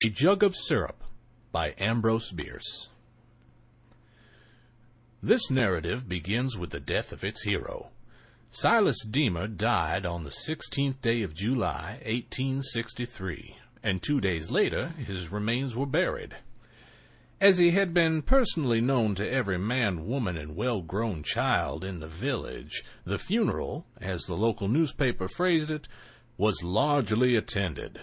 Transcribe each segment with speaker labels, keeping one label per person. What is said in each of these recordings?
Speaker 1: A Jug of Syrup by Ambrose Bierce. This narrative begins with the death of its hero. Silas Deemer died on the 16th day of July, 1863, and 2 days later his remains were buried. As he had been personally known to every man, woman, and well-grown child in the village, the funeral, as the local newspaper phrased it, was largely attended.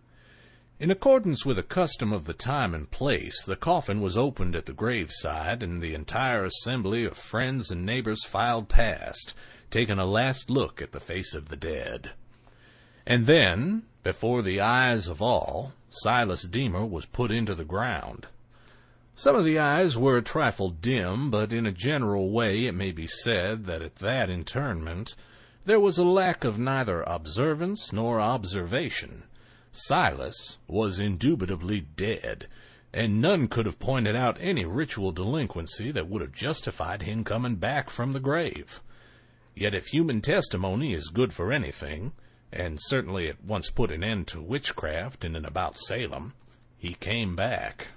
Speaker 1: In accordance with a custom of the time and place, the coffin was opened at the graveside, and the entire assembly of friends and neighbors filed past, taking a last look at the face of the dead. And then, before the eyes of all, Silas Deemer was put into the ground. Some of the eyes were a trifle dim, but in a general way it may be said that at that interment there was a lack of neither observance nor observation. Silas was indubitably dead, and none could have pointed out any ritual delinquency that would have justified him coming back from the grave. Yet if human testimony is good for anything, and certainly it once put an end to witchcraft in and about Salem, he came back.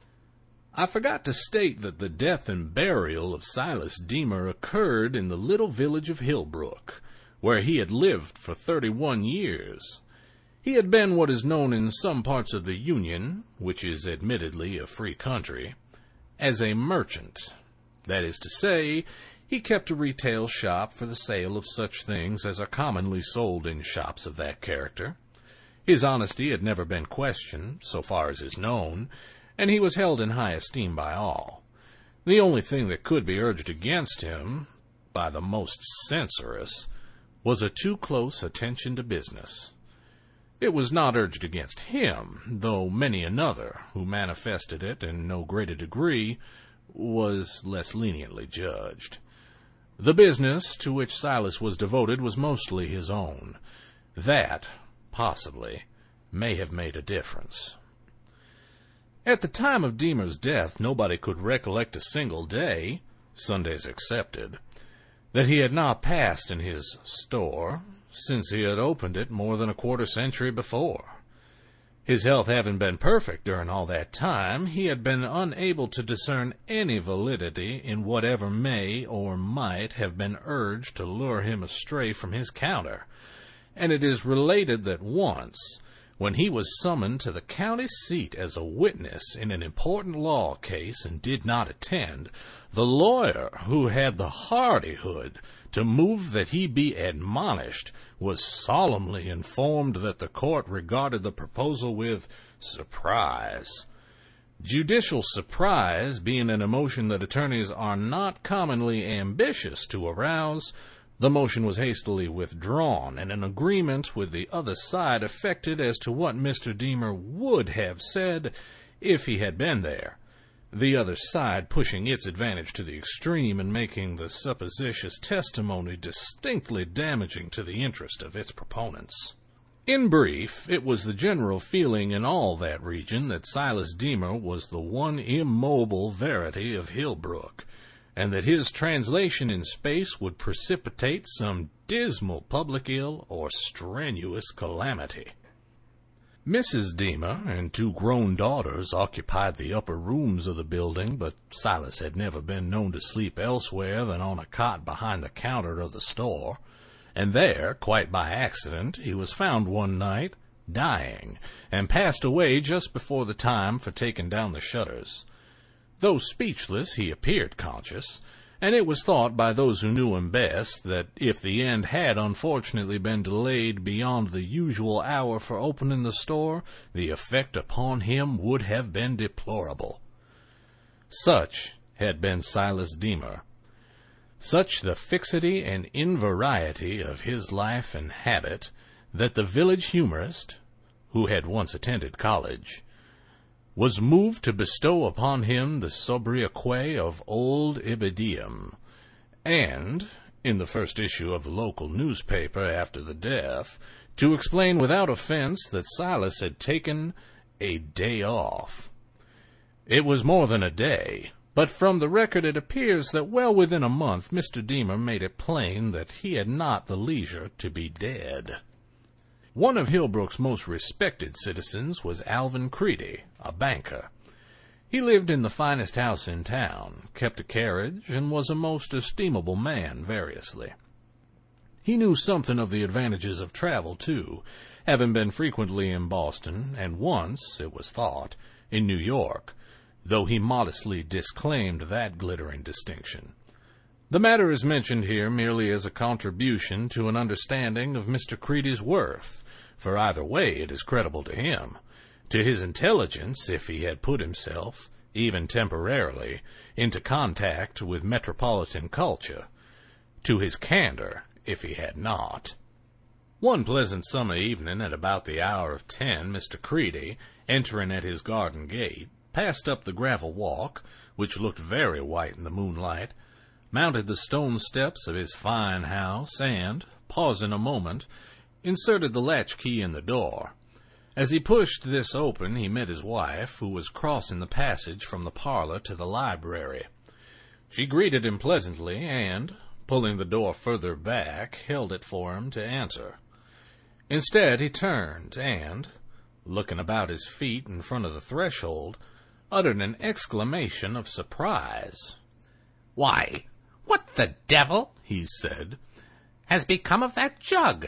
Speaker 1: I forgot to state that the death and burial of Silas Deemer occurred in the little village of Hillbrook, where he had lived for 31 years. He had been what is known in some parts of the Union, which is admittedly a free country, as a merchant. That is to say, he kept a retail shop for the sale of such things as are commonly sold in shops of that character. His honesty had never been questioned, so far as is known, and he was held in high esteem by all. The only thing that could be urged against him, by the most censorious, was a too close attention to business. It was not urged against him, though many another, who manifested it in no greater degree, was less leniently judged. The business to which Silas was devoted was mostly his own. That, possibly, may have made a difference. At the time of Deemer's death, nobody could recollect a single day, Sundays excepted, that he had not passed in his store, since he had opened it more than a quarter-century before. His health having been perfect during all that time, he had been unable to discern any validity in whatever may or might have been urged to lure him astray from his counter, and it is related that once, when he was summoned to the county seat as a witness in an important law case and did not attend, the lawyer who had the hardihood to move that he be admonished was solemnly informed that the court regarded the proposal with surprise. Judicial surprise being an emotion that attorneys are not commonly ambitious to arouse, the motion was hastily withdrawn, and an agreement with the other side effected as to what Mr. Deemer would have said if he had been there, the other side pushing its advantage to the extreme and making the supposititious testimony distinctly damaging to the interest of its proponents. In brief, it was the general feeling in all that region that Silas Deemer was the one immobile verity of Hillbrook, and that his translation in space would precipitate some dismal public ill or strenuous calamity. Mrs. Deemer and 2 grown daughters occupied the upper rooms of the building, but Silas had never been known to sleep elsewhere than on a cot behind the counter of the store, and there, quite by accident, he was found one night, dying, and passed away just before the time for taking down the shutters. Though speechless, he appeared conscious, and it was thought by those who knew him best that if the end had unfortunately been delayed beyond the usual hour for opening the store, the effect upon him would have been deplorable. Such had been Silas Deemer. Such the fixity and invariety of his life and habit that the village humorist, who had once attended college, was moved to bestow upon him the sobriquet of Old Ibidem, and, in the first issue of the local newspaper after the death, to explain without offense that Silas had taken a day off. It was more than a day, but from the record it appears that well within a month Mr. Deemer made it plain that he had not the leisure to be dead. One of Hillbrook's most respected citizens was Alvin Creedy, a banker. He lived in the finest house in town, kept a carriage, and was a most estimable man variously. He knew something of the advantages of travel, too, having been frequently in Boston, and once, it was thought, in New York, though he modestly disclaimed that glittering distinction. The matter is mentioned here merely as a contribution to an understanding of Mr. Creedy's worth, for either way it is creditable to him, to his intelligence if he had put himself, even temporarily, into contact with metropolitan culture, to his candor if he had not. One pleasant summer evening at about the hour of 10, Mr. Creedy, entering at his garden gate, passed up the gravel walk, which looked very white in the moonlight, mounted the stone steps of his fine house, and, pausing a moment, inserted the latch-key in the door. As he pushed this open, he met his wife, who was crossing the passage from the parlor to the library. She greeted him pleasantly, and, pulling the door further back, held it for him to enter. Instead, he turned and, looking about his feet in front of the threshold, uttered an exclamation of surprise.
Speaker 2: "Why, what the devil," he said, "has become of that jug?"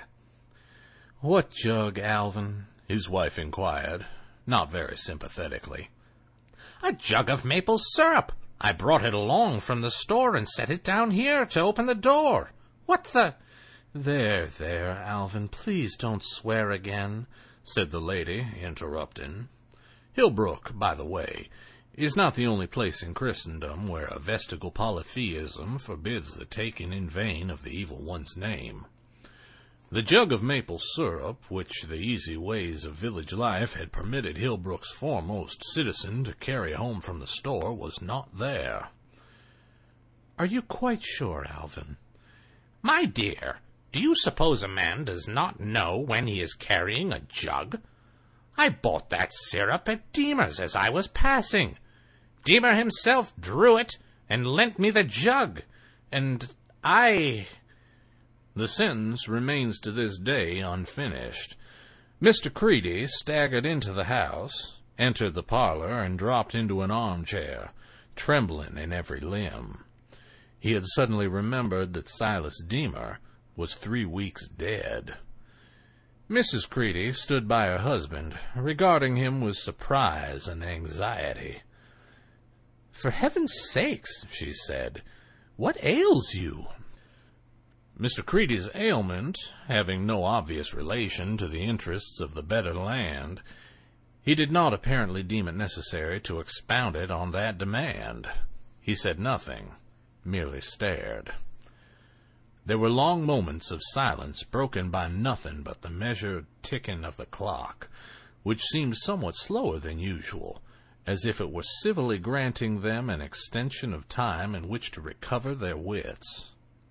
Speaker 1: "What jug, Alvin?" his wife inquired, not very sympathetically.
Speaker 2: "A jug of maple syrup. I brought it along from the store and set it down here to open the door. What the—"
Speaker 1: There, Alvin, please don't swear again," said the lady, interrupting. Hillbrook, by the way, is not the only place in Christendom where a vestigial polytheism forbids the taking in vain of the evil one's name. The jug of maple syrup, which the easy ways of village life had permitted Hillbrook's foremost citizen to carry home from the store, was not there.
Speaker 2: "Are you quite sure, Alvin?" "My dear, do you suppose a man does not know when he is carrying a jug? I bought that syrup at Deemer's as I was passing. Deemer himself drew it and lent me the jug, and I—"
Speaker 1: The sentence remains to this day unfinished. Mr. Creedy staggered into the house, entered the parlor, and dropped into an armchair, trembling in every limb. He had suddenly remembered that Silas Deemer was 3 weeks dead. Mrs. Creedy stood by her husband, regarding him with surprise and anxiety. "For heaven's sakes," she said, "what ails you?" Mr. Creedy's ailment having no obvious relation to the interests of the better land, he did not apparently deem it necessary to expound it on that demand. He said nothing, merely stared. There were long moments of silence broken by nothing but the measured ticking of the clock, which seemed somewhat slower than usual, as if it were civilly granting them an extension of time in which to recover their wits.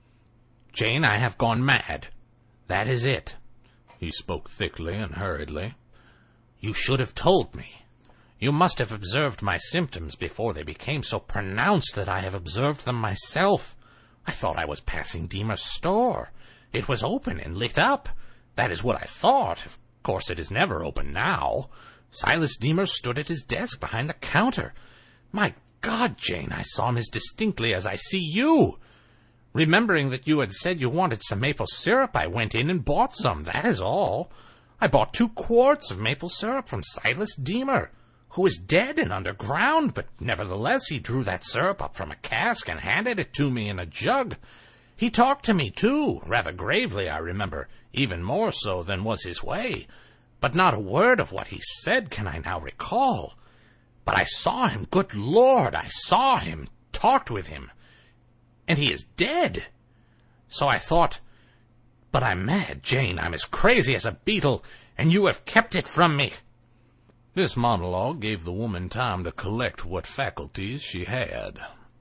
Speaker 2: "Jane, I have gone mad. That is it."
Speaker 1: He spoke thickly and hurriedly.
Speaker 2: "You should have told me. You must have observed my symptoms before they became so pronounced that I have observed them myself. I thought I was passing Deemer's store. It was open and lit up. That is what I thought. Of course, it is never open now. Silas Deemer stood at his desk behind the counter. My God, Jane, I saw him as distinctly as I see you. Remembering that you had said you wanted some maple syrup, I went in and bought some, that is all. I bought 2 quarts of maple syrup from Silas Deemer, who is dead and underground, but nevertheless he drew that syrup up from a cask and handed it to me in a jug. He talked to me, too, rather gravely, I remember, even more so than was his way, but not a word of what he said can I now recall. But I saw him, good Lord, I saw him, talked with him, and he is dead. So I thought, but I'm mad, Jane, I'm as crazy as a beetle, and you have kept it from me."
Speaker 1: This monologue gave the woman time to collect what faculties she had.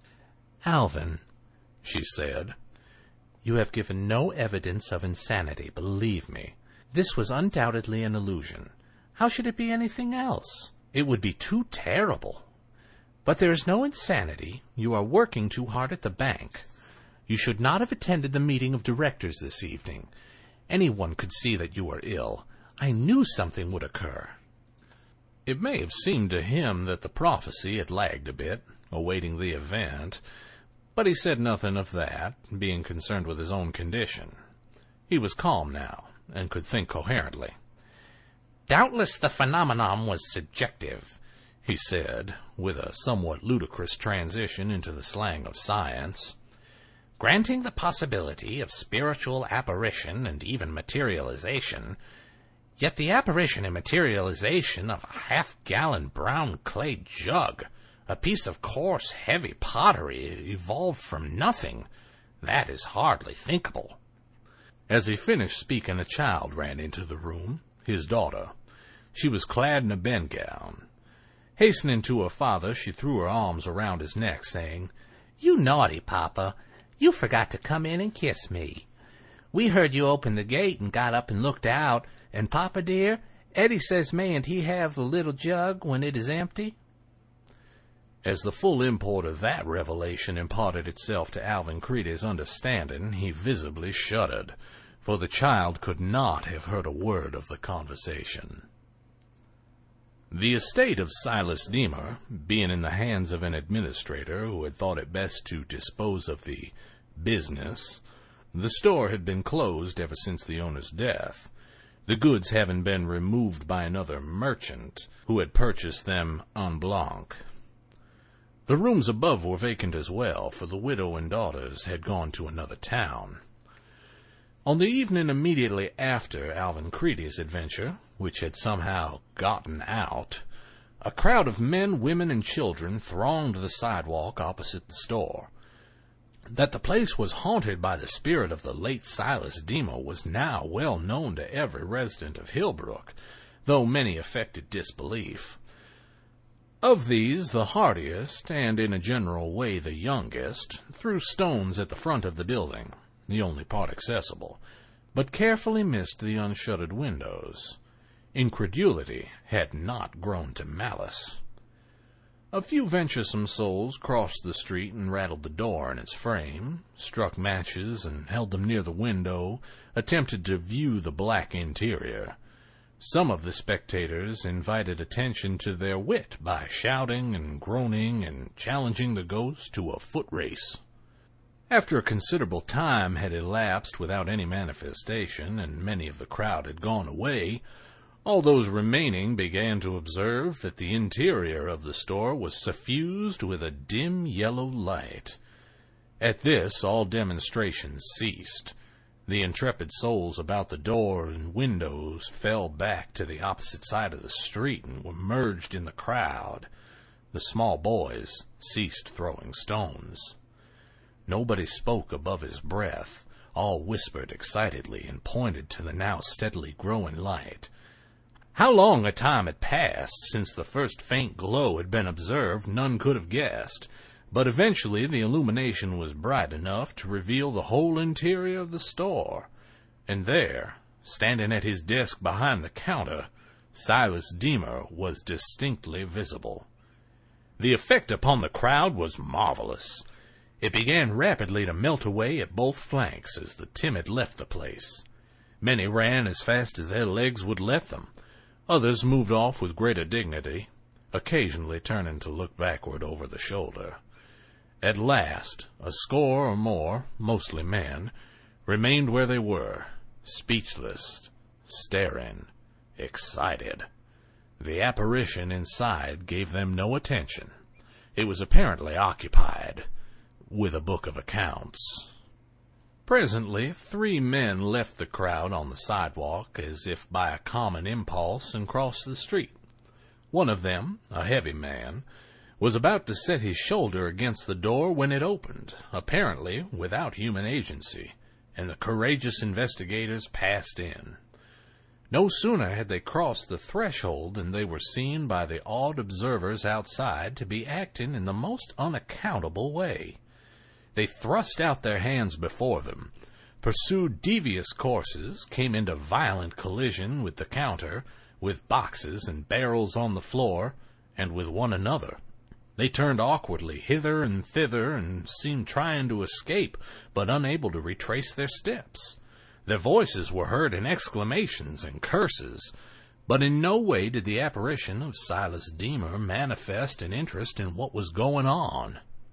Speaker 2: "Alvin," she said, "you have given no evidence of insanity, believe me. This was undoubtedly an illusion. How should it be anything else? It would be too terrible. But there is no insanity. You are working too hard at the bank. You should not have attended the meeting of directors this evening. Anyone could see that you are ill. I knew something would occur."
Speaker 1: It may have seemed to him that the prophecy had lagged a bit, awaiting the event, but he said nothing of that, being concerned with his own condition. He was calm now, and could think coherently.
Speaker 2: "Doubtless the phenomenon was subjective,"
Speaker 1: he said, with a somewhat ludicrous transition into the slang of science.
Speaker 2: "Granting the possibility of spiritual apparition and even materialization, yet the apparition and materialization of a half-gallon brown clay jug, a piece of coarse, heavy pottery, evolved from nothing, that is hardly thinkable."
Speaker 1: As he finished speaking, a child ran into the room, his daughter. She was clad in a bedgown. Hastening to her father, she threw her arms around his neck, saying,
Speaker 2: "You naughty papa, you forgot to come in and kiss me. We heard you open the gate and got up and looked out, and papa dear, Eddie says mayn't he have the little jug when it is empty?"
Speaker 1: As the full import of that revelation imparted itself to Alvin Creedy's understanding, he visibly shuddered, for the child could not have heard a word of the conversation. The estate of Silas Deemer, being in the hands of an administrator who had thought it best to dispose of the business, the store had been closed ever since the owner's death, the goods having been removed by another merchant who had purchased them en blanc. The rooms above were vacant as well, for the widow and daughters had gone to another town. On the evening immediately after Alvin Creedy's adventure, which had somehow gotten out, a crowd of men, women, and children thronged the sidewalk opposite the store. That the place was haunted by the spirit of the late Silas Deemer was now well known to every resident of Hillbrook, though many affected disbelief. Of these, the hardiest, and in a general way the youngest, threw stones at the front of the building, the only part accessible, but carefully missed the unshuttered windows. Incredulity had not grown to malice. A few venturesome souls crossed the street and rattled the door in its frame, struck matches and held them near the window, attempted to view the black interior. Some of the spectators invited attention to their wit by shouting and groaning and challenging the ghost to a foot race. After a considerable time had elapsed without any manifestation, and many of the crowd had gone away, all those remaining began to observe that the interior of the store was suffused with a dim yellow light. At this all demonstrations ceased. The intrepid souls about the door and windows fell back to the opposite side of the street and were merged in the crowd. The small boys ceased throwing stones. Nobody spoke above his breath. All whispered excitedly and pointed to the now steadily growing light. How long a time had passed since the first faint glow had been observed, none could have guessed, but eventually the illumination was bright enough to reveal the whole interior of the store, and there, standing at his desk behind the counter, Silas Deemer was distinctly visible. The effect upon the crowd was marvelous. It began rapidly to melt away at both flanks as the timid left the place. Many ran as fast as their legs would let them. Others moved off with greater dignity, occasionally turning to look backward over the shoulder. At last, a score or more, mostly men, remained where they were, speechless, staring, excited. The apparition inside gave them no attention. It was apparently occupied with a book of accounts. Presently, 3 men left the crowd on the sidewalk as if by a common impulse and crossed the street. One of them, a heavy man, was about to set his shoulder against the door when it opened, apparently without human agency, and the courageous investigators passed in. No sooner had they crossed the threshold than they were seen by the awed observers outside to be acting in the most unaccountable way. They thrust out their hands before them, pursued devious courses, came into violent collision with the counter, with boxes and barrels on the floor, and with one another. They turned awkwardly hither and thither and seemed trying to escape, but unable to retrace their steps. Their voices were heard in exclamations and curses, but in no way did the apparition of Silas Deemer manifest an interest in what was going on.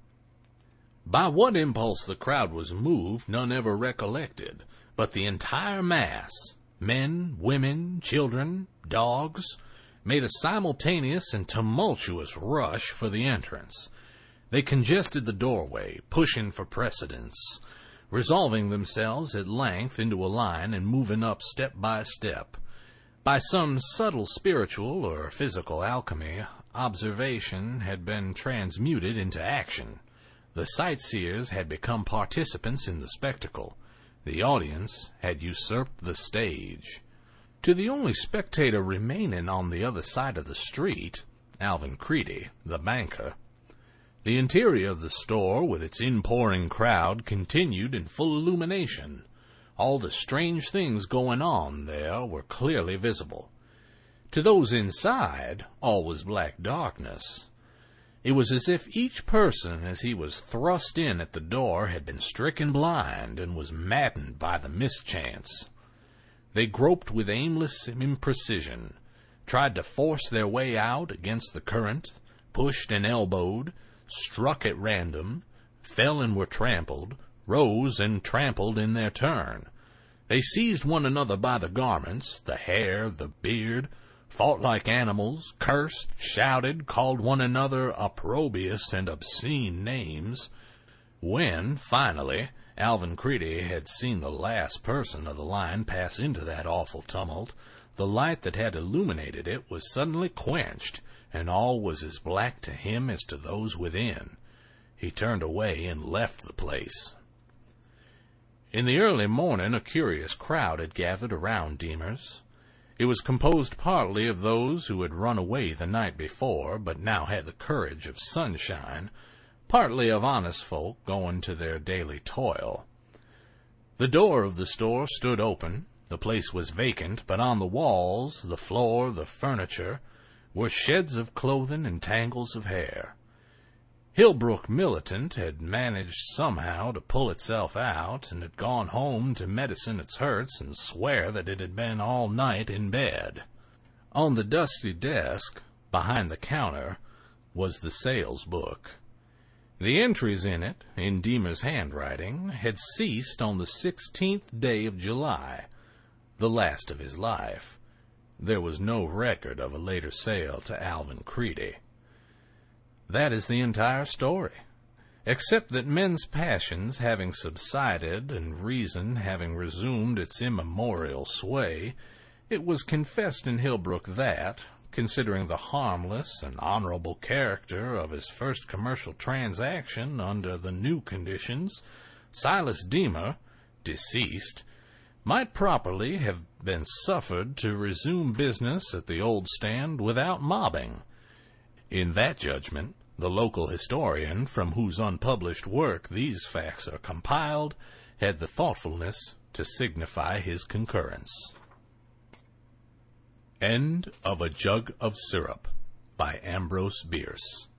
Speaker 1: By what impulse the crowd was moved, none ever recollected, but the entire mass, men, women, children, dogs, made a simultaneous and tumultuous rush for the entrance. They congested the doorway, pushing for precedence, resolving themselves at length into a line and moving up step by step. By some subtle spiritual or physical alchemy, observation had been transmuted into action. The sightseers had become participants in the spectacle. The audience had usurped the stage. To the only spectator remaining on the other side of the street, Alvin Creedy, the banker, the interior of the store, with its inpouring crowd, continued in full illumination. All the strange things going on there were clearly visible. To those inside, all was black darkness. It was as if each person, as he was thrust in at the door, had been stricken blind and was maddened by the mischance. They groped with aimless imprecision, tried to force their way out against the current, pushed and elbowed, struck at random, fell and were trampled, rose and trampled in their turn. They seized one another by the garments, the hair, the beard, fought like animals, cursed, shouted, called one another opprobrious and obscene names. When, finally, Alvin Creedy had seen the last person of the line pass into that awful tumult, the light that had illuminated it was suddenly quenched, and all was as black to him as to those within. He turned away and left the place. In the early morning a curious crowd had gathered around Deemer's. It was composed partly of those who had run away the night before, but now had the courage of sunshine, partly of honest folk going to their daily toil. The door of the store stood open. The place was vacant, but on the walls, the floor, the furniture, were sheds of clothing and tangles of hair. Hillbrook Militant had managed somehow to pull itself out, and had gone home to medicine its hurts and swear that it had been all night in bed. On the dusty desk, behind the counter, was the sales book. The entries in it, in Deemer's handwriting, had ceased on the 16th day of July, the last of his life. There was no record of a later sale to Alvin Creedy. That is the entire story, except that men's passions having subsided and reason having resumed its immemorial sway, it was confessed in Hillbrook that, considering the harmless and honorable character of his first commercial transaction under the new conditions, Silas Deemer, deceased, might properly have been suffered to resume business at the old stand without mobbing. In that judgment, the local historian, from whose unpublished work these facts are compiled, had the thoughtfulness to signify his concurrence. End of A Jug of Syrup by Ambrose Bierce.